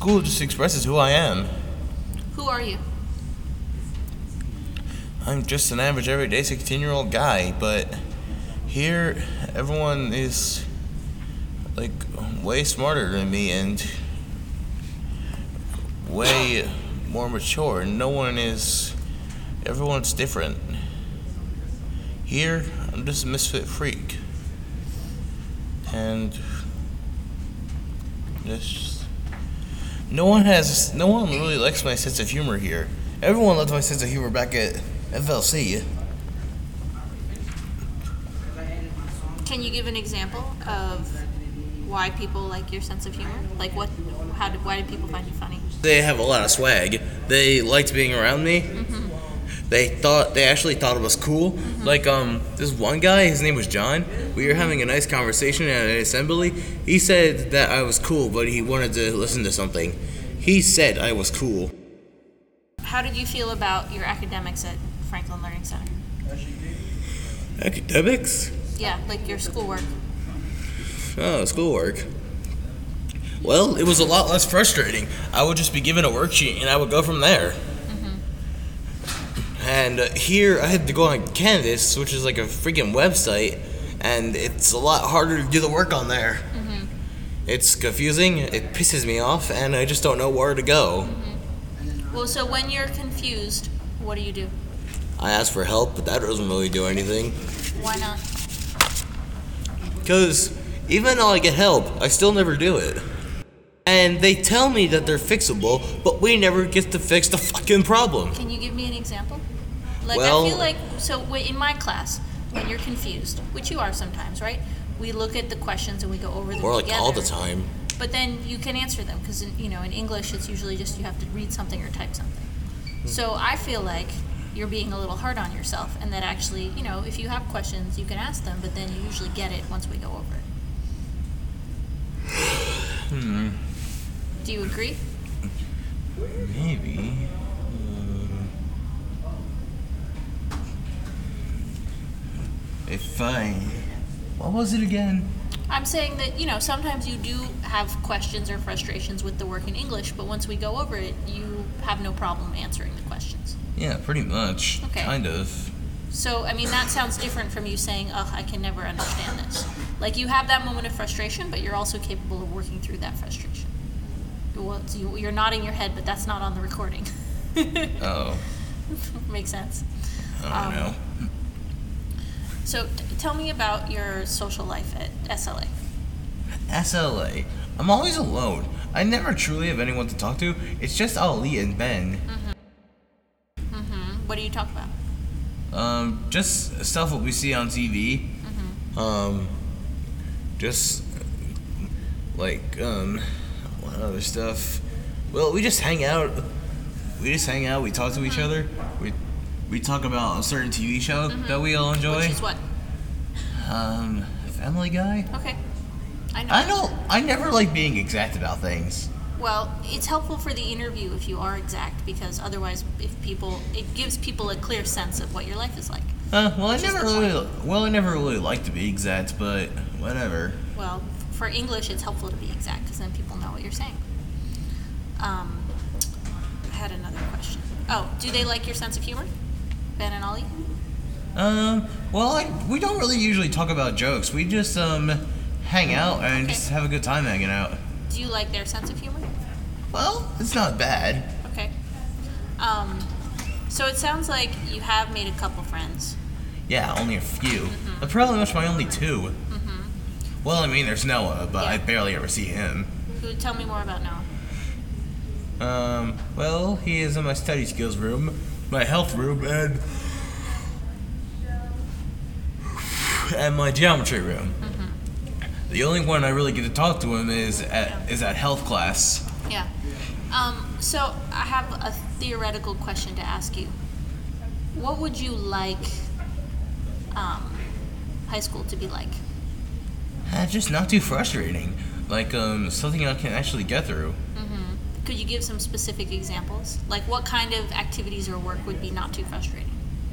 School just expresses who I am. Who are you? I'm just an average, everyday 16-year-old guy, but here everyone is like way smarter than me and way more mature. Everyone's different. Here, I'm just a misfit freak. And no one really likes my sense of humor here. Everyone loves my sense of humor back at FLC. Can you give an example of why people like your sense of humor? Like why did people find you funny? They have a lot of swag. They liked being around me. Mm-hmm. They actually thought it was cool. Mm-hmm. Like this one guy, his name was John. We were having a nice conversation at an assembly. He said that I was cool, but he wanted to listen to something. He said I was cool. How did you feel about your academics at Franklin Learning Center? Academics? Yeah, like your schoolwork. Oh, schoolwork. Well, it was a lot less frustrating. I would just be given a worksheet and I would go from there. Mm-hmm. And here I had to go on Canvas, which is like a freaking website, and it's a lot harder to do the work on there. Mm-hmm. It's confusing, it pisses me off, and I just don't know where to go. Mm-hmm. Well, so when you're confused, what do? I ask for help, but that doesn't really do anything. Why not? Because even though I get help, I still never do it. And they tell me that they're fixable, but we never get to fix the fucking problem. Can you give me an example? Like, well, I feel like, so in my class, when you're confused, which you are sometimes, right? We look at the questions and we go over them or like together. all the time. But then you can answer them, because in English, it's usually just you have to read something or type something. Mm-hmm. So I feel like you're being a little hard on yourself, and that actually, if you have questions, you can ask them, but then you usually get it once we go over it. Do you agree? Maybe. What was it again? I'm saying that, sometimes you do have questions or frustrations with the work in English, but once we go over it, you have no problem answering the questions. Yeah, pretty much. Okay. Kind of. So, that sounds different from you saying, I can never understand this. Like, you have that moment of frustration, but you're also capable of working through that frustration. Well, you're nodding your head, but that's not on the recording. Oh. Makes sense. I don't know. So, tell me about your social life at SLA. SLA. I'm always alone. I never truly have anyone to talk to. It's just Ali and Ben. Mm-hmm. Mm-hmm. What do you talk about? Just stuff what we see on TV. Mm-hmm. Just like what other stuff? Well, we just hang out. We talk to each other. We talk about a certain TV show that we all enjoy. Which is what? Family Guy. Okay. I know. I never like being exact about things. Well, it's helpful for the interview if you are exact, because otherwise, it gives people a clear sense of what your life is like. I never really like to be exact, but whatever. Well, for English, it's helpful to be exact, because then people know what you're saying. I had another question. Oh, do they like your sense of humor, Ben and Ollie? We don't really usually talk about jokes. We just hang out and just have a good time hanging out. Do you like their sense of humor? Well, it's not bad. Okay. So it sounds like you have made a couple friends. Yeah, only a few. Mm-hmm. Probably much my only two. Mm-hmm. Well, there's Noah, but I barely ever see him. Tell me more about Noah. He is in my study skills room, my health room, and my geometry room. Mm-hmm. The only one I really get to talk to him is at health class. Yeah. So I have a theoretical question to ask you. What would you like high school to be like? Just not too frustrating. Like something I can actually get through. Mm-hmm. Could you give some specific examples? Like what kind of activities or work would be not too frustrating?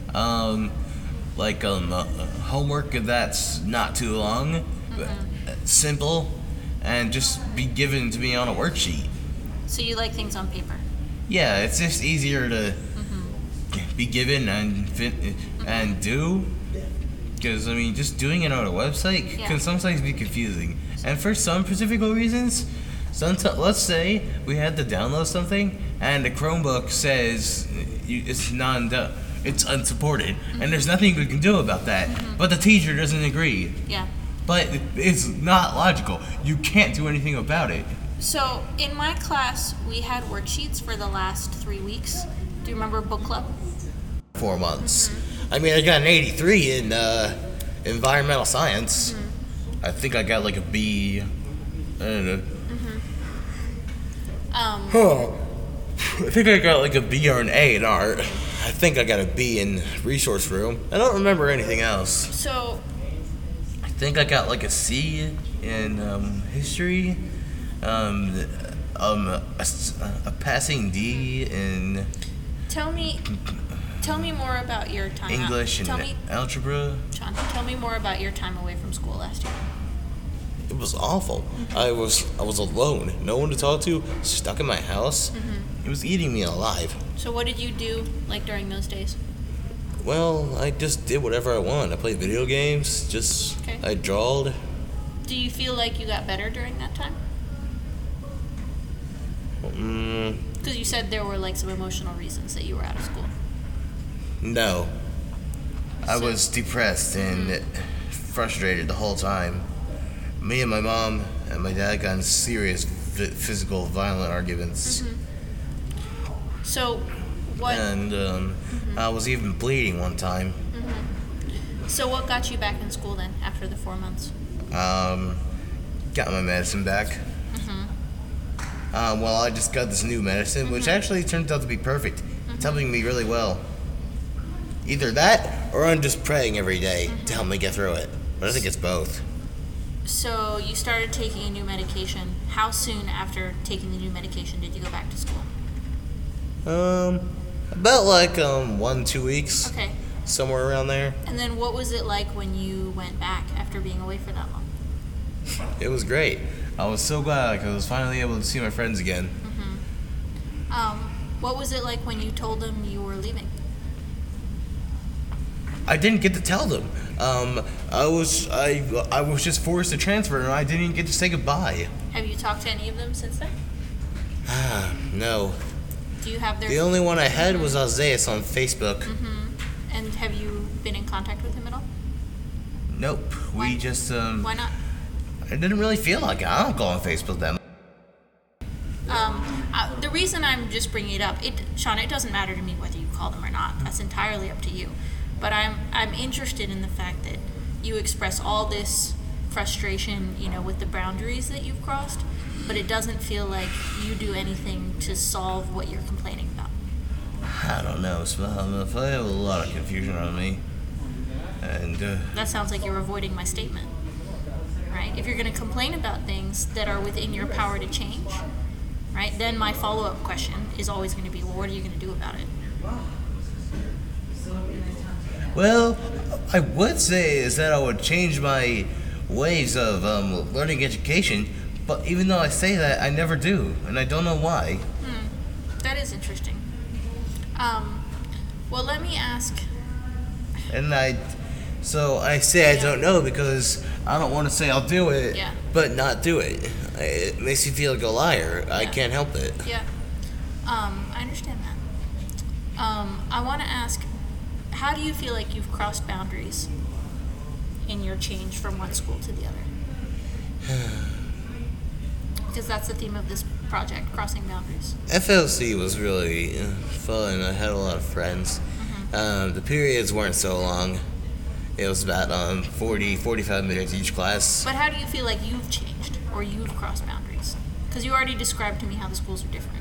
Homework that's not too long, simple, and just be given to me on a worksheet. So you like things on paper. Yeah, it's just easier to be given and do. Because, I mean, just doing it on a website can sometimes be confusing. And for some specific reasons, let's say we had to download something and the Chromebook says it's unsupported, and there's nothing we can do about that. But the teacher doesn't agree. Yeah. But it's not logical. You can't do anything about it. So in my class, we had worksheets for the last 3 weeks. Do you remember book club? 4 months. I mean, I got an 83 in environmental science. I think I got like a B. I don't know. I think I got like a B or an A in art. I think I got a B in resource room. I don't remember anything else. So I think I got like a C in history. A passing D in tell me more about your time. English and algebra. John, tell me more about your time away from school last year. It was awful. I was alone, no one to talk to, stuck in my house. It was eating me alive. So what did you do like during those days? Well, I just did whatever I wanted. I played video games. I drawed. Do you feel like you got better during that time? Because you said there were like some emotional reasons that you were out of school. No. I was depressed and frustrated the whole time. Me and my mom and my dad got in serious physical, violent arguments. So, what? And I was even bleeding one time. So what got you back in school then, after the 4 months? Got my medicine back. Well, I just got this new medicine, which actually turns out to be perfect. It's helping me really well. Either that, or I'm just praying every day to help me get through it. But I think it's both. So you started taking a new medication. How soon after taking the new medication did you go back to school? About like 1-2 weeks. Okay. Somewhere around there. And then what was it like when you went back after being away for that long? It was great. I was so glad I was finally able to see my friends again. What was it like when you told them you were leaving? I didn't get to tell them. I was just forced to transfer, and I didn't even get to say goodbye. Have you talked to any of them since then? No. Do you have their... The only one I had was Isaiah on Facebook. And have you been in contact with him at all? Nope. Why? We just Why not? I didn't really feel like it. I don't go on Facebook that much. The reason I'm just bringing it up, Sean, it doesn't matter to me whether you call them or not. That's entirely up to you. But I'm interested in the fact that you express all this frustration, with the boundaries that you've crossed, but it doesn't feel like you do anything to solve what you're complaining about. I don't know. I have a lot of confusion on me. And that sounds like you're avoiding my statement, right? If you're going to complain about things that are within your power to change, right, then my follow-up question is always going to be, well, what are you going to do about it? Well, I would say is that I would change my ways of learning education, but even though I say that, I never do, and I don't know why. That is interesting. Well, let me ask. And I say I don't know because I don't want to say I'll do it, but not do it. It makes me feel like a liar. I can't help it. Yeah. I understand that. I want to ask, how do you feel like you've crossed boundaries in your change from one school to the other? Because that's the theme of this project, crossing boundaries. FLC was really fun. I had a lot of friends. The periods weren't so long. It was about 45 minutes each class. But how do you feel like you've changed or you've crossed boundaries? Because you already described to me how the schools are different.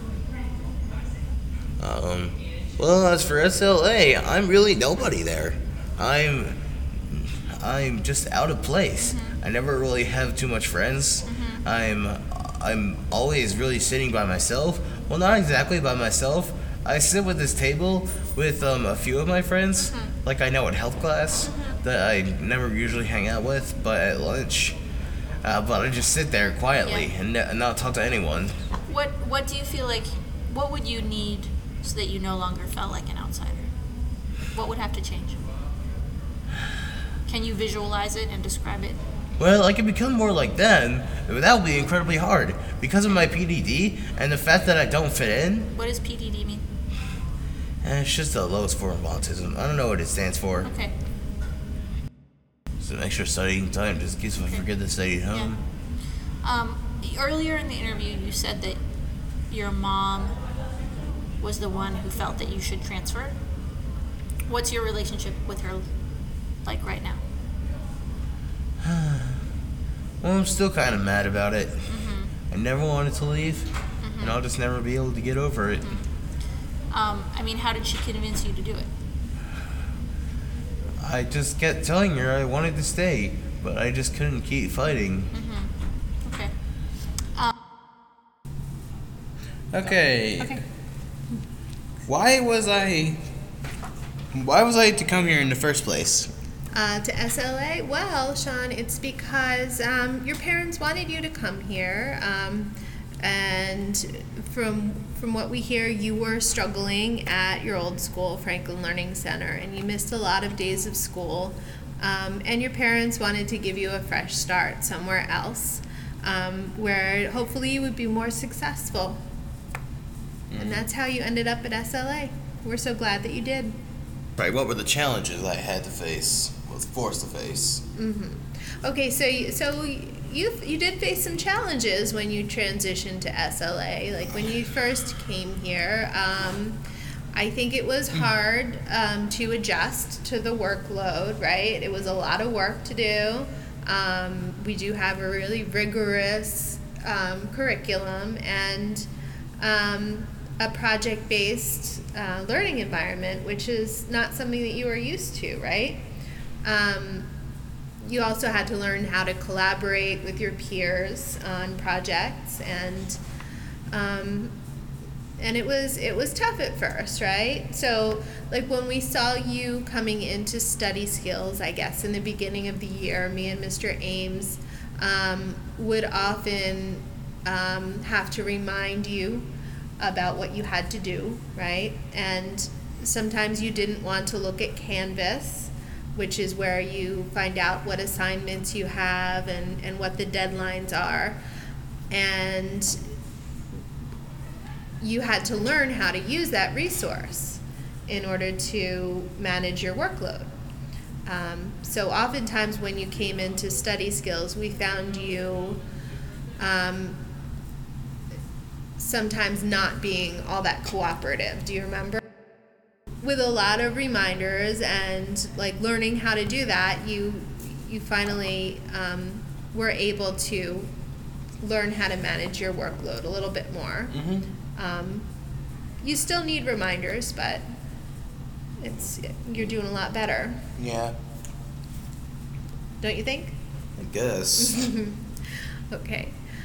Well, as for SLA, I'm really nobody there. I'm just out of place. I never really have too much friends. I'm always really sitting by myself. Well, not exactly by myself. I sit with this table with a few of my friends, like I know in health class, that I never usually hang out with, but at lunch. But I just sit there quietly and not talk to anyone. What do you feel like? What would you need so that you no longer felt like an outsider? What would have to change? Can you visualize it and describe it? Well, I can become more like them, but that will be incredibly hard because of my PDD and the fact that I don't fit in. What does PDD mean? It's just the lowest form of autism. I don't know what it stands for. Okay. Some extra studying time just in case I forget to study at home. Yeah. Earlier in the interview, you said that your mom was the one who felt that you should transfer. What's your relationship with her like right now? Well, I'm still kind of mad about it. I never wanted to leave, and I'll just never be able to get over it. I mean, how did she convince you to do it? I just kept telling her I wanted to stay, but I just couldn't keep fighting. Okay. Okay. Why was I to come here in the first place? To SLA? Well, Sean, it's because your parents wanted you to come here, and from what we hear, you were struggling at your old school, Franklin Learning Center, and you missed a lot of days of school, and your parents wanted to give you a fresh start somewhere else, where hopefully you would be more successful. And that's how you ended up at SLA. We're so glad that you did. Right, what were the challenges I had to face, was forced to face? Okay, so you did face some challenges when you transitioned to SLA. Like when you first came here, I think it was hard to adjust to the workload, right? It was a lot of work to do. We do have a really rigorous curriculum and a project-based learning environment, which is not something that you are used to, right? You also had to learn how to collaborate with your peers on projects, and it was tough at first, right? So, like when we saw you coming into study skills, I guess in the beginning of the year, me and Mr. Ames would often have to remind you about what you had to do, right? And sometimes you didn't want to look at Canvas, which is where you find out what assignments you have and what the deadlines are. And you had to learn how to use that resource in order to manage your workload. So oftentimes when you came into study skills, we found you sometimes not being all that cooperative. Do you remember? With a lot of reminders and like learning how to do that, you finally were able to learn how to manage your workload a little bit more. You still need reminders, but you're doing a lot better. Yeah, Don't you think? I guess. Okay.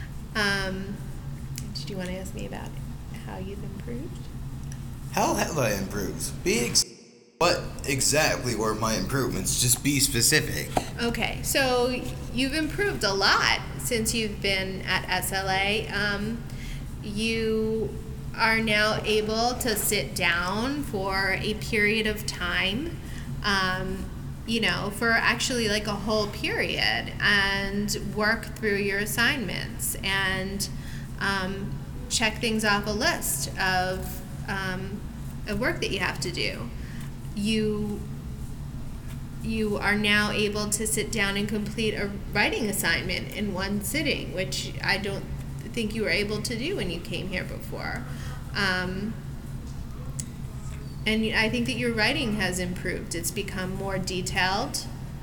Do you want to ask me about how you've improved? How have I improved? What exactly were my improvements? Just be specific. Okay, so you've improved a lot since you've been at SLA. You are now able to sit down for a period of time, for actually like a whole period, and work through your assignments and check things off a list of work that you have to do. You are now able to sit down and complete a writing assignment in one sitting, which I don't think you were able to do when you came here before. And I think that your writing has improved. It's become more detailed,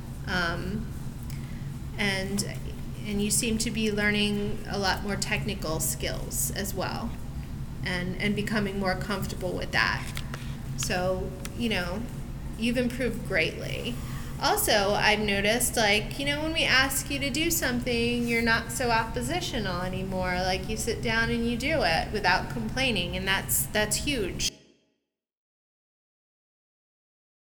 and you seem to be learning a lot more technical skills as well, and becoming more comfortable with that. So, you've improved greatly. Also, I've noticed, when we ask you to do something, you're not so oppositional anymore. Like, you sit down and you do it without complaining, and that's huge.